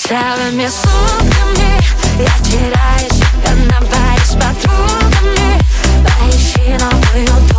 Целыми сутками я теряю себя на паре с подругами. Поищи новую